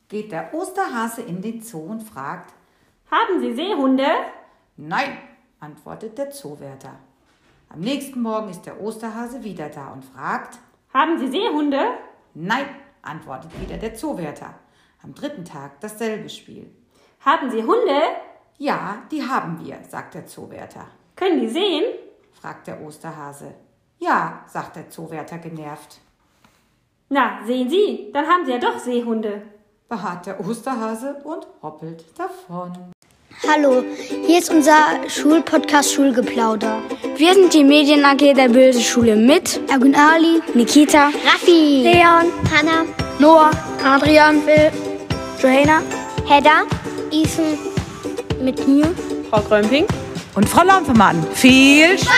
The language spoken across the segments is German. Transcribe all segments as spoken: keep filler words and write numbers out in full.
geht der Osterhase in den Zoo und fragt: Haben Sie Seehunde? Nein, antwortet der Zoowärter. Am nächsten Morgen ist der Osterhase wieder da und fragt: Haben Sie Seehunde? Nein, antwortet wieder der Zoowärter. Am dritten Tag dasselbe Spiel. Haben Sie Hunde? Ja, die haben wir, sagt der Zoowärter. Können die sehen? Fragt der Osterhase. Ja, sagt der Zoowärter genervt. Na, sehen Sie, dann haben Sie ja doch Seehunde. Beharrt der Osterhase und hoppelt davon. Hallo, hier ist unser Schulpodcast Schulgeplauder. Wir sind die Medien A G der Böse Schule mit Ergun Ali, Nikita, Raffi, Leon, Hanna, Noah, Adrian, Phil, Johanna, Hedda, Ethan, mit mir, Frau Grömping und Frau Lampemann. Viel Spaß!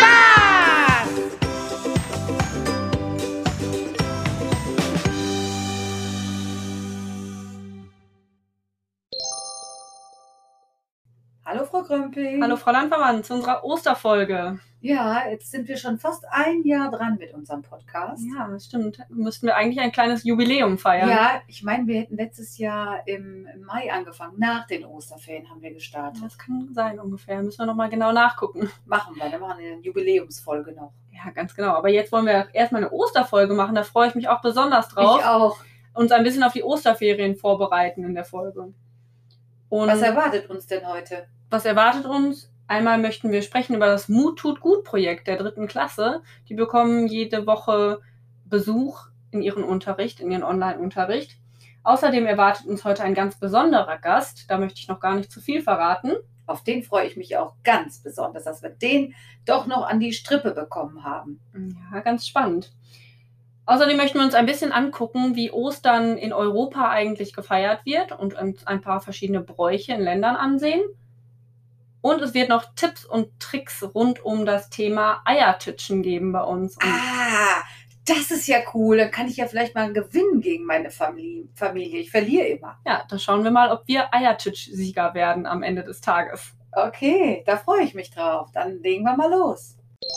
Hallo Frau Grömping. Hallo Frau Landvermann zu unserer Osterfolge. Ja, jetzt sind wir schon fast ein Jahr dran mit unserem Podcast. Ja, das stimmt. Müssten wir eigentlich ein kleines Jubiläum feiern. Ja, ich meine, wir hätten letztes Jahr im Mai angefangen. Nach den Osterferien haben wir gestartet. Das kann sein ungefähr. Müssen wir nochmal genau nachgucken. Machen wir, dann machen wir eine Jubiläumsfolge noch. Ja, ganz genau. Aber jetzt wollen wir erstmal eine Osterfolge machen. Da freue ich mich auch besonders drauf. Ich auch. Uns ein bisschen auf die Osterferien vorbereiten in der Folge. Und was erwartet uns denn heute? Was erwartet uns? Einmal möchten wir sprechen über das Mut tut gut Projekt der dritten Klasse. Die bekommen jede Woche Besuch in ihren Unterricht, in ihren Online-Unterricht. Außerdem erwartet uns heute ein ganz besonderer Gast. Da möchte ich noch gar nicht zu viel verraten. Auf den freue ich mich auch ganz besonders, dass wir den doch noch an die Strippe bekommen haben. Ja, ganz spannend. Außerdem möchten wir uns ein bisschen angucken, wie Ostern in Europa eigentlich gefeiert wird und uns ein paar verschiedene Bräuche in Ländern ansehen. Und es wird noch Tipps und Tricks rund um das Thema Eiertitschen geben bei uns. Und ah, das ist ja cool. Dann kann ich ja vielleicht mal gewinnen gegen meine Familie. Ich verliere immer. Ja, da schauen wir mal, ob wir Eiertitsch-Sieger werden am Ende des Tages. Okay, da freue ich mich drauf. Dann legen wir mal los.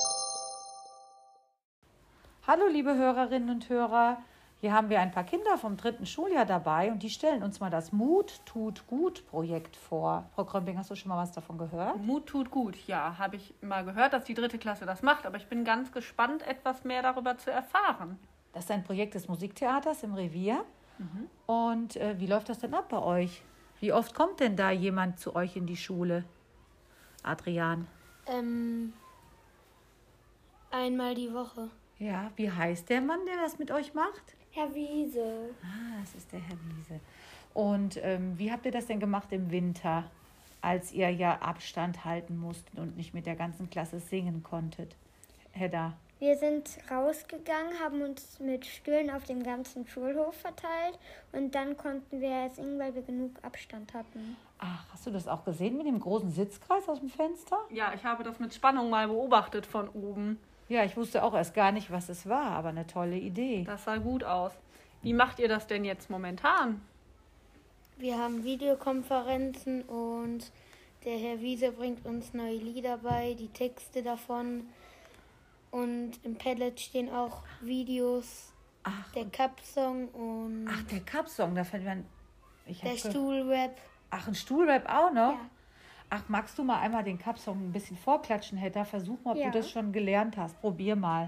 Hallo liebe Hörerinnen und Hörer. Hier haben wir ein paar Kinder vom dritten Schuljahr dabei und die stellen uns mal das Mut tut gut Projekt vor. Frau Grömping, hast du schon mal was davon gehört? Mut tut gut, ja, habe ich mal gehört, dass die dritte Klasse das macht, aber ich bin ganz gespannt, etwas mehr darüber zu erfahren. Das ist ein Projekt des Musiktheaters im Revier. Mhm. Und äh, wie läuft das denn ab bei euch? Wie oft kommt denn da jemand zu euch in die Schule? Adrian? Ähm, einmal die Woche. Ja, wie heißt der Mann, der das mit euch macht? Herr Wiese. Ah, das ist der Herr Wiese. Und ähm, wie habt ihr das denn gemacht im Winter, als ihr ja Abstand halten musstet und nicht mit der ganzen Klasse singen konntet? Hedda? Wir sind rausgegangen, haben uns mit Stühlen auf dem ganzen Schulhof verteilt und dann konnten wir singen, weil wir genug Abstand hatten. Ach, hast du das auch gesehen mit dem großen Sitzkreis aus dem Fenster? Ja, ich habe das mit Spannung mal beobachtet von oben. Ja, ich wusste auch erst gar nicht, was es war, aber eine tolle Idee. Das sah gut aus. Wie macht ihr das denn jetzt momentan? Wir haben Videokonferenzen und der Herr Wiese bringt uns neue Lieder bei, die Texte davon. Und im Padlet stehen auch Videos, Ach, der Cup-Song und ach, der Cup-Song, da fällt mir ich der ge- Stuhlrap. Ach, ein Stuhlrap auch noch? Ja. Ach, magst du mal einmal den Cup-Song ein bisschen vorklatschen, Hedda? Versuch mal, ob Ja. du das schon gelernt hast. Probier mal.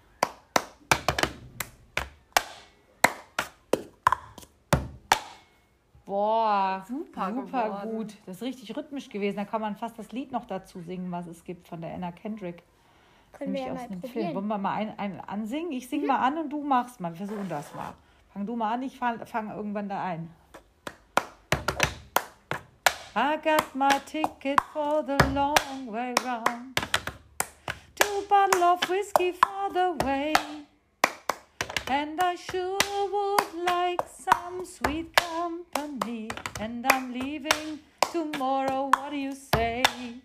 Boah, Super super geworden. gut. Das ist richtig rhythmisch gewesen. Da kann man fast das Lied noch dazu singen, was es gibt von der Anna Kendrick. Können wir Nämlich ja aus mal einem Film. probieren. Wollen wir mal ein, ein ansingen? Ich sing mal an und du machst mal. Wir versuchen das mal. Fang du mal an, ich fange fang irgendwann da ein. I got my ticket for the long way round. Two bottle of whiskey for the way. And I sure would like some sweet company. And I'm leaving tomorrow, what do you say?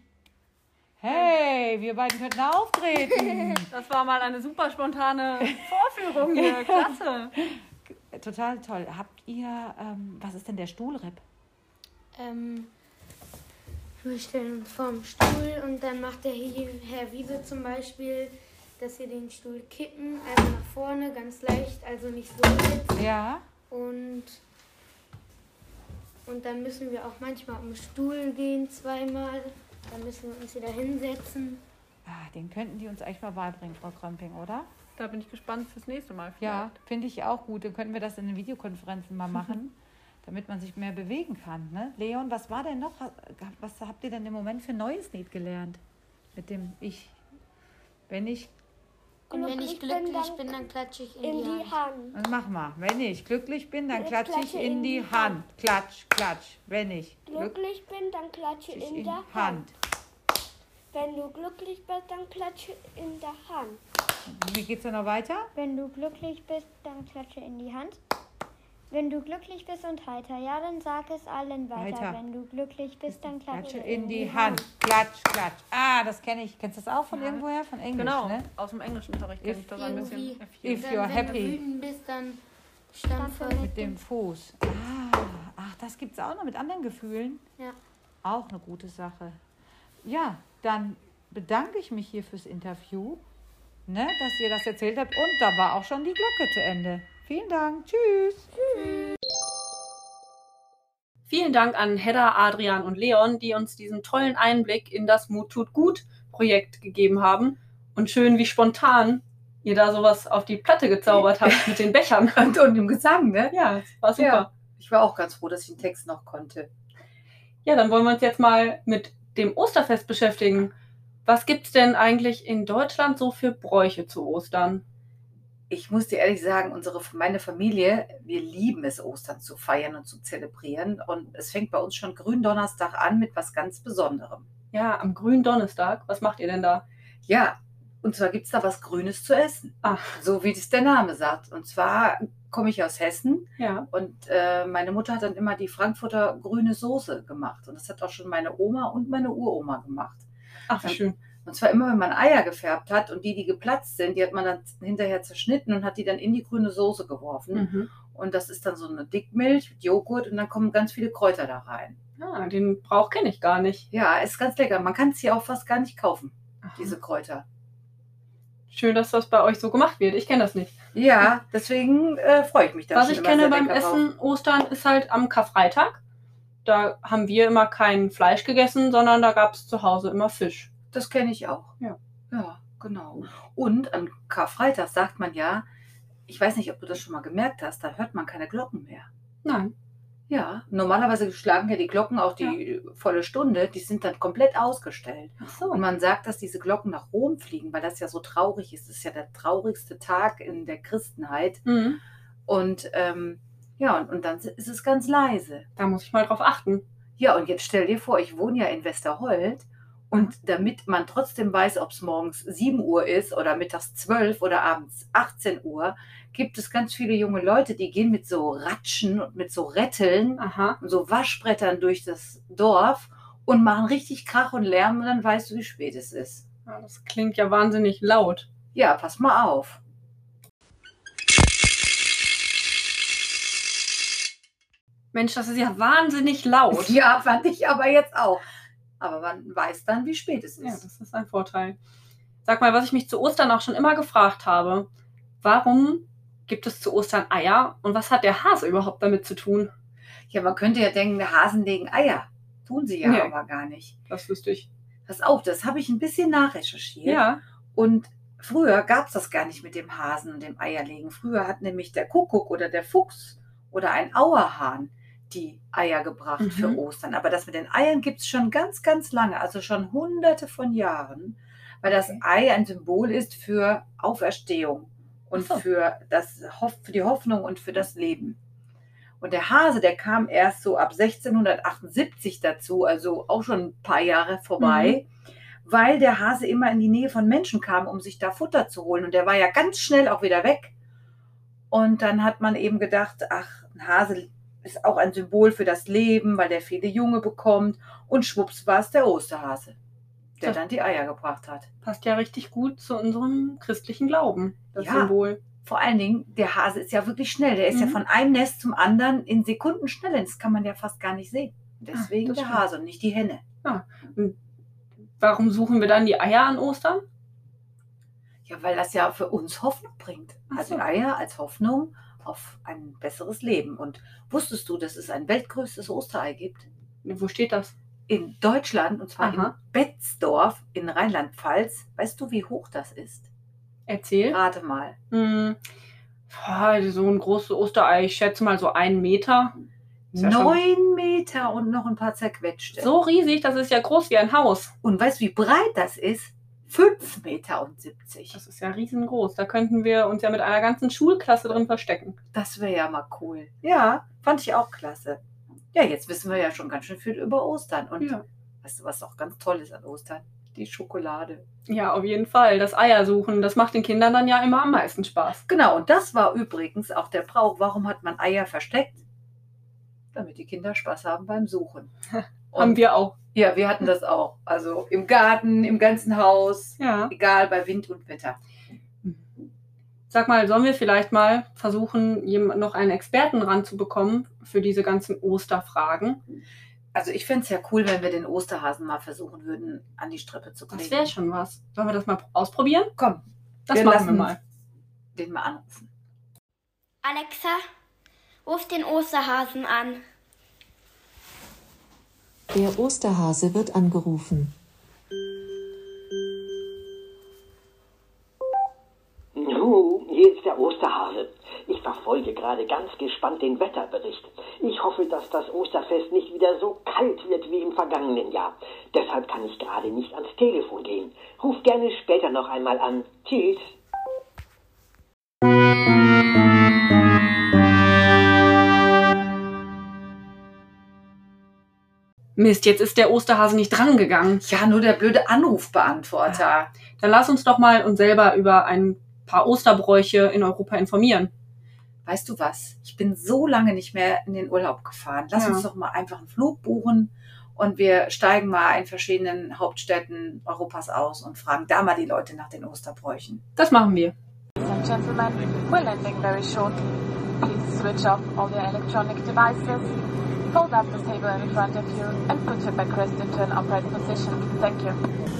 Hey, wir beiden könnten auftreten. Das war mal eine super spontane Vorführung hier. Klasse. Total toll. Habt ihr, ähm, was ist denn der Stuhlrap? Ähm, wir stellen uns vorm Stuhl und dann macht der Herr Wiese zum Beispiel, dass wir den Stuhl kippen, also nach vorne, ganz leicht, also nicht so jetzt. Ja. Und Und dann müssen wir auch manchmal am Stuhl gehen, zweimal. Dann müssen wir uns wieder hinsetzen. Ah, den könnten die uns eigentlich mal beibringen, Frau Krömping, oder? Da bin ich gespannt fürs nächste Mal. Vielleicht. Ja, finde ich auch gut. Dann könnten wir das in den Videokonferenzen mal machen, damit man sich mehr bewegen kann. Ne? Leon, was war denn noch? Was habt ihr denn im Moment für neues Lied gelernt? Mit dem Ich, wenn ich... Und wenn ich glücklich bin, dann klatsche ich in, in die, die Hand. Hand. Und mach mal. Wenn ich glücklich bin, dann klatsche ich in die Hand. Klatsch, klatsch. Wenn ich glücklich bin, dann klatsche ich in, in der Hand. Hand. Wenn du glücklich bist, dann klatsche in der Hand. Wie geht's dann noch weiter? Wenn du glücklich bist, dann klatsche in die Hand. Wenn du glücklich bist und heiter, ja, dann sag es allen weiter. weiter. Wenn du glücklich bist, dann klatsche, klatsche in die Hand. Hand. Klatsch, klatsch. Ah, das kenne ich. Kennst du das auch von ja. irgendwoher? Von Englisch, genau. ne? Aus dem Englischunterricht kenne ich das ein bisschen. If you're dann, happy. Wenn du wütend bist, dann stampfe mit dem Fuß. Ah, ach, das gibt's auch noch mit anderen Gefühlen. Ja. Auch eine gute Sache. Ja, dann bedanke ich mich hier fürs Interview, ne, dass ihr das erzählt habt. Und da war auch schon die Glocke zu Ende. Vielen Dank. Tschüss. Tschüss. Vielen Dank an Hedda, Adrian und Leon, die uns diesen tollen Einblick in das Mut tut gut Projekt gegeben haben. Und schön, wie spontan ihr da sowas auf die Platte gezaubert habt mit den Bechern. Und, und dem Gesang, ne? Ja, das war super. Ja, ich war auch ganz froh, dass ich den Text noch konnte. Ja, dann wollen wir uns jetzt mal mit dem Osterfest beschäftigen. Was gibt es denn eigentlich in Deutschland so für Bräuche zu Ostern? Ich muss dir ehrlich sagen, unsere, meine Familie, wir lieben es, Ostern zu feiern und zu zelebrieren. Und es fängt bei uns schon Gründonnerstag an mit was ganz Besonderem. Ja, am Gründonnerstag. Was macht ihr denn da? Ja, und zwar gibt es da was Grünes zu essen. Ach. So wie das der Name sagt. Und zwar komme ich aus Hessen. Ja. Und äh, meine Mutter hat dann immer die Frankfurter grüne Soße gemacht. Und das hat auch schon meine Oma und meine Uroma gemacht. Ach, wie schön. Und zwar immer, wenn man Eier gefärbt hat und die, die geplatzt sind, die hat man dann hinterher zerschnitten und hat die dann in die grüne Soße geworfen. Mhm. Und das ist dann so eine Dickmilch mit Joghurt und dann kommen ganz viele Kräuter da rein. Ah, den Brauch kenne ich gar nicht. Ja, ist ganz lecker. Man kann es hier auch fast gar nicht kaufen, Aha. diese Kräuter. Schön, dass das bei euch so gemacht wird. Ich kenne das nicht. Ja, deswegen äh, freue ich mich da. Was ich kenne beim Essen Ostern ist halt am Karfreitag. Da haben wir immer kein Fleisch gegessen, sondern da gab es zu Hause immer Fisch. Das kenne ich auch. Ja. Ja, genau. Und an Karfreitag sagt man ja, ich weiß nicht, ob du das schon mal gemerkt hast, da hört man keine Glocken mehr. Nein. Ja, normalerweise schlagen ja die Glocken auch die ja. volle Stunde, die sind dann komplett ausgestellt. Ach so. Und man sagt, dass diese Glocken nach Rom fliegen, weil das ja so traurig ist. Das ist ja der traurigste Tag in der Christenheit. Mhm. Und ähm, ja, und, und dann ist es ganz leise. Da muss ich mal drauf achten. Ja, und jetzt stell dir vor, ich wohne ja in Westerhold. Und damit man trotzdem weiß, ob es morgens sieben Uhr ist oder mittags zwölf oder abends achtzehn Uhr, gibt es ganz viele junge Leute, die gehen mit so Ratschen und mit so Retteln Aha. und so Waschbrettern durch das Dorf und machen richtig Krach und Lärm und dann weißt du, wie spät es ist. Ja, das klingt ja wahnsinnig laut. Ja, pass mal auf. Mensch, das ist ja wahnsinnig laut. Ja, fand ich aber jetzt auch. Aber man weiß dann, wie spät es ist. Ja, das ist ein Vorteil. Sag mal, was ich mich zu Ostern auch schon immer gefragt habe. Warum gibt es zu Ostern Eier und was hat der Hase überhaupt damit zu tun? Ja, man könnte ja denken, der Hasen legen Eier. Tun sie ja nee, aber gar nicht. Das wüsste ich. Pass auf, das habe ich ein bisschen nachrecherchiert. Ja. Und früher gab es das gar nicht mit dem Hasen und dem Eierlegen. Früher hat nämlich der Kuckuck oder der Fuchs oder ein Auerhahn die Eier gebracht mhm. für Ostern. Aber das mit den Eiern gibt es schon ganz, ganz lange, also schon hunderte von Jahren, weil das okay. Ei ein Symbol ist für Auferstehung und so. für, das, für die Hoffnung und für das Leben. Und der Hase, der kam erst so ab sechzehnhundertachtundsiebzig dazu, also auch schon ein paar Jahre vorbei, mhm. weil der Hase immer in die Nähe von Menschen kam, um sich da Futter zu holen. Und der war ja ganz schnell auch wieder weg. Und dann hat man eben gedacht, ach, ein Hase ist auch ein Symbol für das Leben, weil der viele Junge bekommt. Und schwupps war es der Osterhase, der das dann die Eier gebracht hat. Passt ja richtig gut zu unserem christlichen Glauben, das ja, Symbol. Vor allen Dingen, der Hase ist ja wirklich schnell. Der ist mhm. ja von einem Nest zum anderen in Sekunden schnell. Das kann man ja fast gar nicht sehen. Deswegen ah, der stimmt. Hase und nicht die Henne. Ja. Und warum suchen wir dann die Eier an Ostern? Ja, weil das ja für uns Hoffnung bringt. Ach Also so. Eier als Hoffnung. auf ein besseres Leben. Und wusstest du, dass es ein weltgrößtes Osterei gibt? Wo steht das? In Deutschland, und zwar Aha. in Betzdorf in Rheinland-Pfalz. Weißt du, wie hoch das ist? Erzähl. Rate mal. Hm. Boah, so ein großes Osterei, ich schätze mal so einen Meter. Ist ja schon Neun Meter und noch ein paar zerquetschte. so riesig, das ist ja groß wie ein Haus. Und weißt du, wie breit das ist? Fünf Meter und siebzig. Das ist ja riesengroß. Da könnten wir uns ja mit einer ganzen Schulklasse drin verstecken. Das wäre ja mal cool. Ja, fand ich auch klasse. Ja, jetzt wissen wir ja schon ganz schön viel über Ostern. Und Ja. weißt du, was auch ganz toll ist an Ostern? Die Schokolade. Ja, auf jeden Fall. Das Eiersuchen, das macht den Kindern dann ja immer am meisten Spaß. Genau, und das war übrigens auch der Brauch. Warum hat man Eier versteckt? Damit die Kinder Spaß haben beim Suchen. Haben wir auch. Ja, wir hatten das auch. Also im Garten, im ganzen Haus, Ja. egal, bei Wind und Wetter. Sag mal, sollen wir vielleicht mal versuchen, jemand- noch einen Experten ranzubekommen für diese ganzen Osterfragen? Also ich fände es ja cool, wenn wir den Osterhasen mal versuchen würden, an die Strippe zu kriegen. Das wäre schon was. Sollen wir das mal ausprobieren? Komm, Das Wir machen lassen- wir mal. den mal anrufen. Alexa, ruf den Osterhasen an. Der Osterhase wird angerufen. Juhu, hier ist der Osterhase. Ich verfolge gerade ganz gespannt den Wetterbericht. Ich hoffe, dass das Osterfest nicht wieder so kalt wird wie im vergangenen Jahr. Deshalb kann ich gerade nicht ans Telefon gehen. Ruf gerne später noch einmal an. Tschüss. Mist, jetzt ist der Osterhase nicht drangegangen. Ja, nur der blöde Anrufbeantworter. Dann lass uns doch mal uns selber über ein paar Osterbräuche in Europa informieren. Weißt du was? Ich bin so lange nicht mehr in den Urlaub gefahren. Lass Ja. uns doch mal einfach einen Flug buchen und wir steigen mal in verschiedenen Hauptstädten Europas aus und fragen da mal die Leute nach den Osterbräuchen. Das machen wir. Ladies and gentlemen, we're landing very shortly. Please switch off all your electronic devices, fold up the table in front of you and put your backrest into an upright position. Thank you.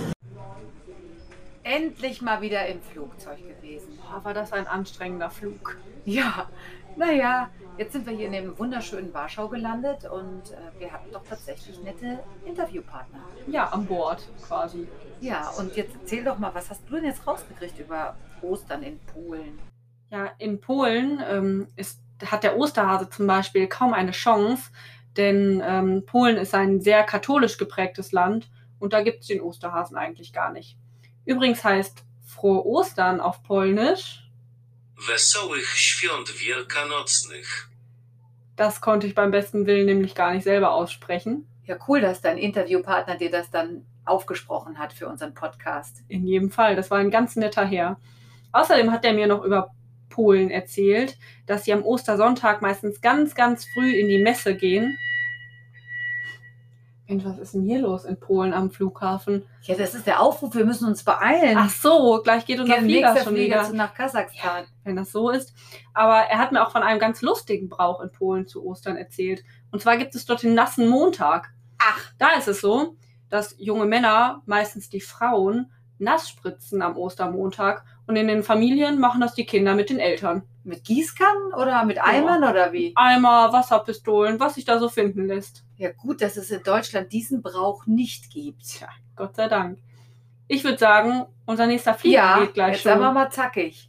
Endlich mal wieder im Flugzeug gewesen. Boah, war das ein anstrengender Flug. Ja, naja, jetzt sind wir hier in dem wunderschönen Warschau gelandet und äh, wir hatten doch tatsächlich nette Interviewpartner. Ja, an Bord quasi. Ja, und jetzt erzähl doch mal, was hast du denn jetzt rausgekriegt über Ostern in Polen? Ja, in Polen ähm, ist, hat der Osterhase zum Beispiel kaum eine Chance, denn ähm, Polen ist ein sehr katholisch geprägtes Land und da gibt es den Osterhasen eigentlich gar nicht. Übrigens heißt Frohe Ostern auf Polnisch, Wesołych Świąt Wielkanocnych. das konnte ich beim besten Willen nämlich gar nicht selber aussprechen. Ja, cool, dass dein Interviewpartner dir das dann aufgesprochen hat für unseren Podcast. In jedem Fall, das war ein ganz netter Herr. Außerdem hat er mir noch über Polen erzählt, dass sie am Ostersonntag meistens ganz, ganz früh in die Messe gehen. Mensch, was ist denn hier los in Polen am Flughafen? Ja, das ist der Aufruf, wir müssen uns beeilen. Ach so, gleich geht unser Geht Flieger nächster schon Flieger wieder, zu nach Kasachstan. wenn das so ist. Aber er hat mir auch von einem ganz lustigen Brauch in Polen zu Ostern erzählt. Und zwar gibt es dort den nassen Montag. Ach, Da ist es so, dass junge Männer, meistens die Frauen, nass spritzen am Ostermontag. Und in den Familien machen das die Kinder mit den Eltern. mit Gießkannen oder mit Eimern oder wie? Eimer, Wasserpistolen, was sich da so finden lässt. Ja gut, dass es in Deutschland diesen Brauch nicht gibt. Tja, Gott sei Dank. Ich würde sagen, unser nächster Flieger Ja, geht gleich jetzt schon. sagen wir mal zackig.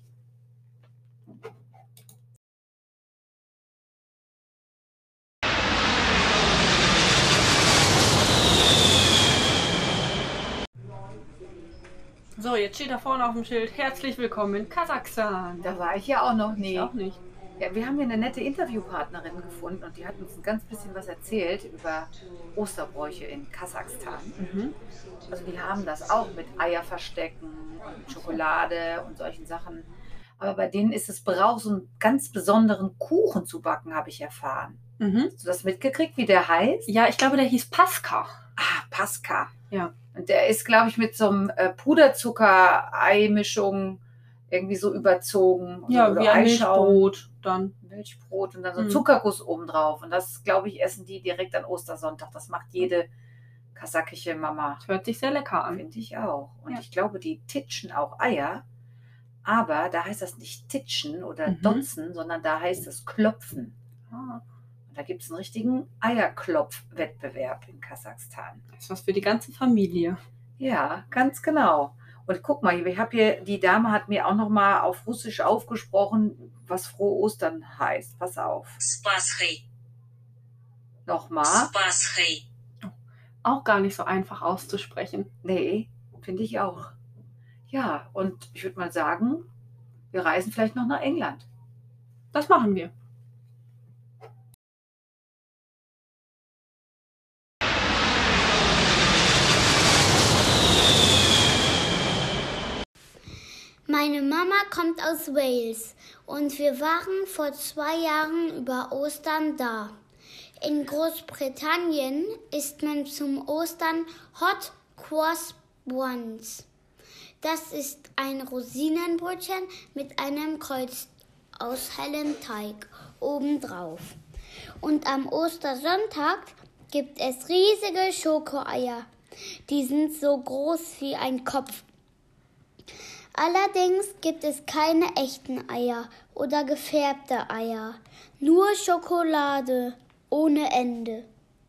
So, jetzt steht da vorne auf dem Schild, herzlich willkommen in Kasachstan. Da war ich ja auch noch Ich nie. auch nicht. Ja, wir haben hier eine nette Interviewpartnerin gefunden und die hat uns ein ganz bisschen was erzählt über Osterbräuche in Kasachstan. Mhm. Also die haben das auch mit Eier verstecken und Schokolade und solchen Sachen. Aber bei denen ist es Brauch, so einen ganz besonderen Kuchen zu backen, habe ich erfahren. Mhm. Hast du das mitgekriegt, wie der heißt? Ja, ich glaube, der hieß Pascha. Ah, Pascha. Ja. Und der ist, glaube ich, mit so einem äh, Puderzucker-Ei-Mischung irgendwie so überzogen. Ja, oder wie ein Eischaum. Milchbrot dann. Milchbrot und dann so Mhm. Zuckerguss obendrauf. Und das, glaube ich, essen die direkt an Ostersonntag. Das macht jede kasachische Mama. Das hört sich sehr lecker an. Finde ich auch. Und Ja. ich glaube, die titschen auch Eier Aber da heißt das nicht Titschen oder Mhm. Dotzen, sondern da heißt es Klopfen. Ah, Und da gibt es einen richtigen Eierklopfwettbewerb in Kasachstan. das ist was für die ganze Familie. Ja, ganz genau. Und guck mal, ich habe hier, die Dame hat mir auch noch mal auf Russisch aufgesprochen, was Frohe Ostern heißt. Pass auf. Spaschi. Nochmal. Spaschi. Auch gar nicht so einfach auszusprechen. Nee, finde ich auch. Ja, und ich würde mal sagen, wir reisen vielleicht noch nach England. Das machen wir. Meine Mama kommt aus Wales und wir waren vor zwei Jahren über Ostern da. In Großbritannien isst man zum Ostern Hot Cross Buns. Das ist ein Rosinenbrötchen mit einem Kreuz aus hellem Teig obendrauf. Und am Ostersonntag gibt es riesige Schokoeier. Die sind so groß wie ein Kopf. Allerdings gibt es keine echten Eier oder gefärbte Eier. Nur Schokolade ohne Ende.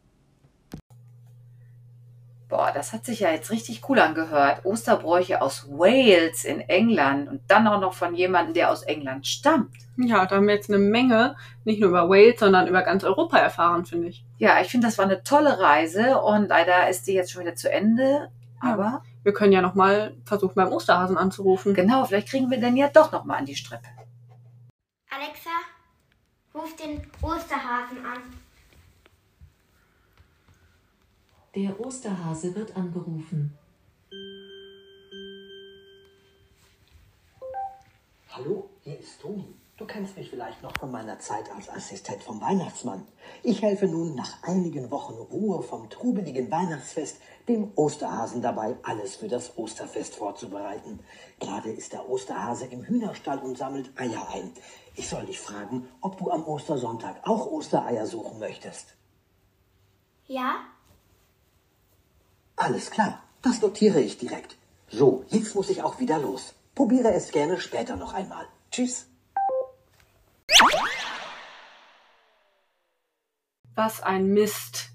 Boah, das hat sich ja jetzt richtig cool angehört. Osterbräuche aus Wales in England und dann auch noch von jemandem, der aus England stammt. Ja, da haben wir jetzt eine Menge, nicht nur über Wales, sondern über ganz Europa erfahren, finde ich. Ja, ich finde, das war eine tolle Reise und leider ist die jetzt schon wieder zu Ende. Aber Wir können ja nochmal versuchen, beim Osterhasen anzurufen. genau, vielleicht kriegen wir den ja doch noch mal an die Strippe. Alexa, ruf den Osterhasen an. Der Osterhase wird angerufen. Hallo, hier ist Toni. Du kennst mich vielleicht noch von meiner Zeit als Assistent vom Weihnachtsmann. Ich helfe nun nach einigen Wochen Ruhe vom trubeligen Weihnachtsfest dem Osterhasen dabei, alles für das Osterfest vorzubereiten. Gerade ist der Osterhase im Hühnerstall und sammelt Eier ein. Ich soll dich fragen, ob du am Ostersonntag auch Ostereier suchen möchtest. Ja? Alles klar, das notiere ich direkt. So, jetzt muss ich auch wieder los. Probiere es gerne später noch einmal. Tschüss. Was ein Mist.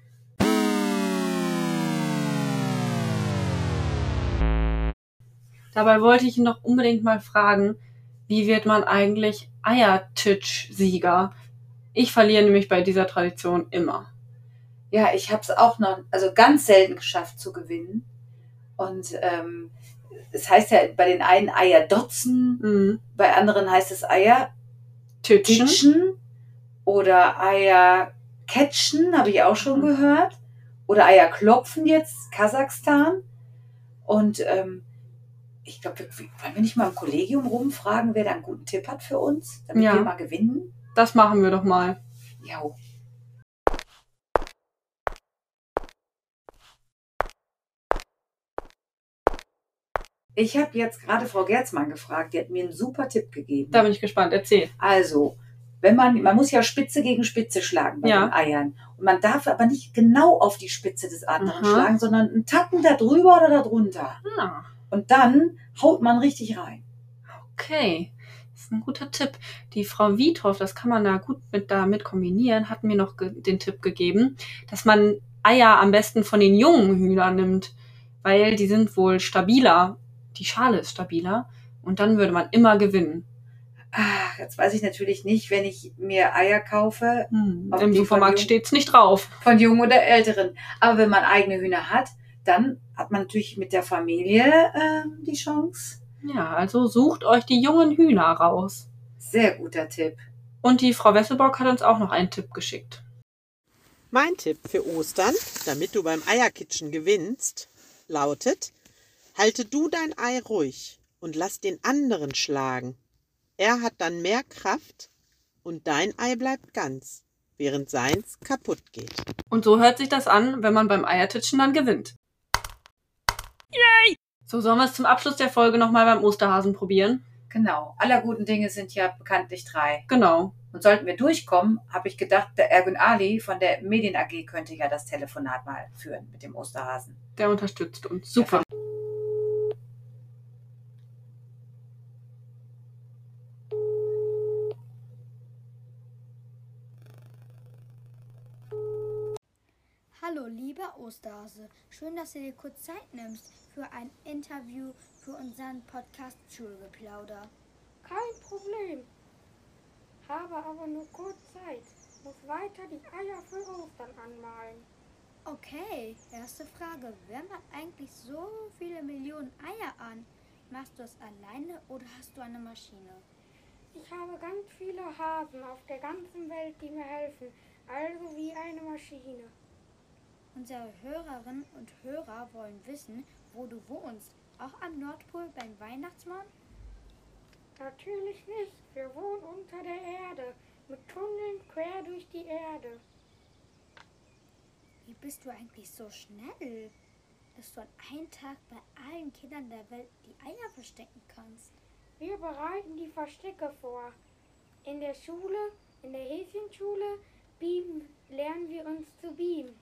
Dabei wollte ich ihn noch unbedingt mal fragen, wie wird man eigentlich Eiertitsch-Sieger? Ich verliere nämlich bei dieser Tradition immer. Ja, ich habe es auch noch, also ganz selten geschafft zu gewinnen. Und ähm, es heißt ja bei den einen Eier dotzen, Mhm. bei anderen heißt es Eier Titschen. Titschen oder Eier catchen, habe ich auch schon gehört. Oder Eier klopfen jetzt, Kasachstan. Und ähm, ich glaube, wollen wir nicht mal im Kollegium rumfragen, wer da einen guten Tipp hat für uns, damit Ja. wir mal gewinnen? Das machen wir doch mal. Ja. Ich habe jetzt gerade Frau Gerzmann gefragt, die hat mir einen super Tipp gegeben. Da bin ich gespannt. Erzähl. Also, wenn man, man muss ja Spitze gegen Spitze schlagen bei Ja. den Eiern. Und man darf aber nicht genau auf die Spitze des anderen Aha. schlagen, sondern einen Tacken da drüber oder da drunter. Ah, Und dann haut man richtig rein. okay. Das ist ein guter Tipp. Die Frau Wiethoff, das kann man da gut mit damit kombinieren, hat mir noch ge- den Tipp gegeben, dass man Eier am besten von den jungen Hühnern nimmt, weil die sind wohl stabiler. Die Schale ist stabiler und dann würde man immer gewinnen. Ach, jetzt weiß ich natürlich nicht, wenn ich mir Eier kaufe, Hm, Ob Im die Supermarkt von jung- steht's nicht drauf. von jungen oder älteren. Aber wenn man eigene Hühner hat, dann hat man natürlich mit der Familie ähm, die Chance. Ja, also sucht euch die jungen Hühner raus. Sehr guter Tipp. Und die Frau Wesselbock hat uns auch noch einen Tipp geschickt. Mein Tipp für Ostern, damit du beim Eierkitchen gewinnst, lautet: Halte du dein Ei ruhig und lass den anderen schlagen. Er hat dann mehr Kraft und dein Ei bleibt ganz, während seins kaputt geht. Und so hört sich das an, wenn man beim Eiertitschen dann gewinnt. Yay! So, sollen wir es zum Abschluss der Folge nochmal beim Osterhasen probieren? Genau. Aller guten Dinge sind ja bekanntlich drei. Genau. Und sollten wir durchkommen, habe ich gedacht, der Ergun Ali von der Medien A G könnte ja das Telefonat mal führen mit dem Osterhasen. Der unterstützt uns. Super. Hallo, lieber Osterhase. Schön, dass du dir kurz Zeit nimmst für ein Interview für unseren Podcast Schulgeplauder. Kein Problem. Habe aber nur kurz Zeit. Muss weiter die Eier für Ostern anmalen. Okay, erste Frage. Wer macht eigentlich so viele Millionen Eier an? Machst du es alleine oder hast du eine Maschine? Ich habe ganz viele Hasen auf der ganzen Welt, die mir helfen. Also wie eine Maschine. Unsere Hörerinnen und Hörer wollen wissen, wo du wohnst. Auch am Nordpol beim Weihnachtsmann? Natürlich nicht. Wir wohnen unter der Erde. Mit Tunneln quer durch die Erde. Wie bist du eigentlich so schnell, dass du an einem Tag bei allen Kindern der Welt die Eier verstecken kannst? Wir bereiten die Verstecke vor. In der Schule, in der Häschenschule, beamen, lernen wir uns zu beamen.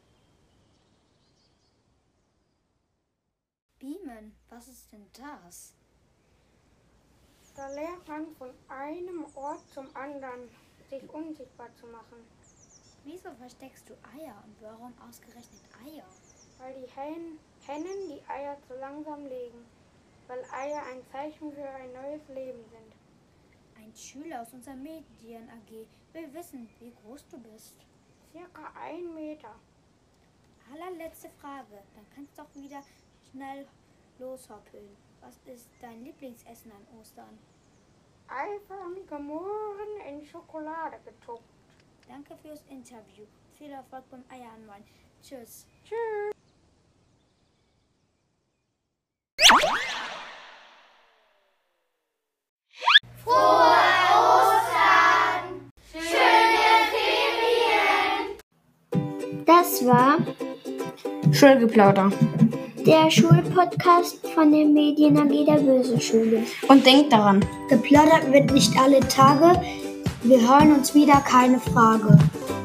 Beamen? Was ist denn das? Da lernt man von einem Ort zum anderen, sich unsichtbar zu machen. Wieso versteckst du Eier und warum ausgerechnet Eier? Weil die Hen Hennen die Eier zu langsam legen. Weil Eier ein Zeichen für ein neues Leben sind. Ein Schüler aus unserer Medien-A G will wissen, wie groß du bist. Circa ein Meter. Allerletzte Frage, dann kannst du auch wieder schnell loshoppeln. Was ist dein Lieblingsessen an Ostern? Eiförmige Möhren in Schokolade getunkt. Danke fürs Interview. Viel Erfolg beim Eieranmalen. Tschüss. Tschüss. Frohe Ostern! Schöne Ferien! Das war Schulgeplauder, der Schulpodcast von der Medien-A G der Böse-Schule. Und denkt daran, geplaudert wird nicht alle Tage. Wir hören uns wieder, keine Frage.